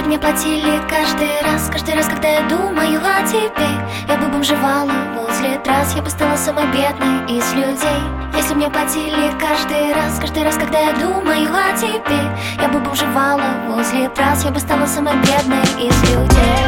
мне платили каждый раз, когда я думаю о тебе, я бы бомжевала возле трасс, я бы стала самой бедной из людей. Если мне платили каждый раз, когда я думаю о тебе, я бы бомжевала возле трасс, я бы стала самой бедной из людей.